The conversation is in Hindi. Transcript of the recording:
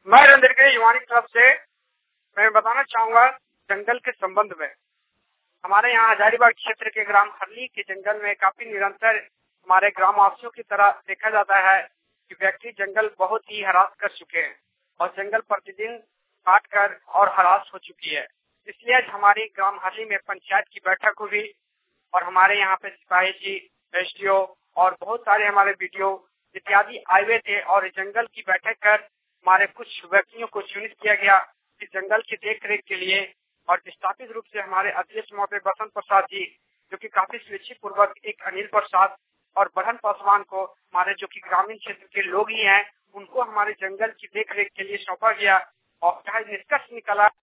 मैं रणधीर के युवानी क्लब से मैं बताना चाहूंगा जंगल के संबंध में। हमारे यहाँ हजारीबाग क्षेत्र के ग्राम हरली के जंगल में काफी निरंतर हमारे ग्रामवासियों की तरह देखा जाता है कि व्यक्ति जंगल बहुत ही हरास कर चुके हैं और जंगल प्रतिदिन काट कर और हरास हो चुकी है। इसलिए आज हमारी ग्राम हरली में पंचायत की बैठक हुई और हमारे यहाँ पे सिपाही जी, एसडीओ और बहुत सारे हमारे वीडियो इत्यादि आए हुए थे और जंगल की बैठक कर हमारे कुछ व्यक्तियों को चुनित किया गया कि जंगल की देखरेख के लिए और स्थापित रूप से हमारे अध्यक्ष महोदय बसंत प्रसाद जी, जो कि काफी स्वेच्छा पूर्वक एक अनिल प्रसाद और बढ़न पासवान को हमारे जो कि ग्रामीण क्षेत्र के लोग ही हैं, उनको हमारे जंगल की देखरेख के लिए सौंपा गया और निष्कर्ष निकला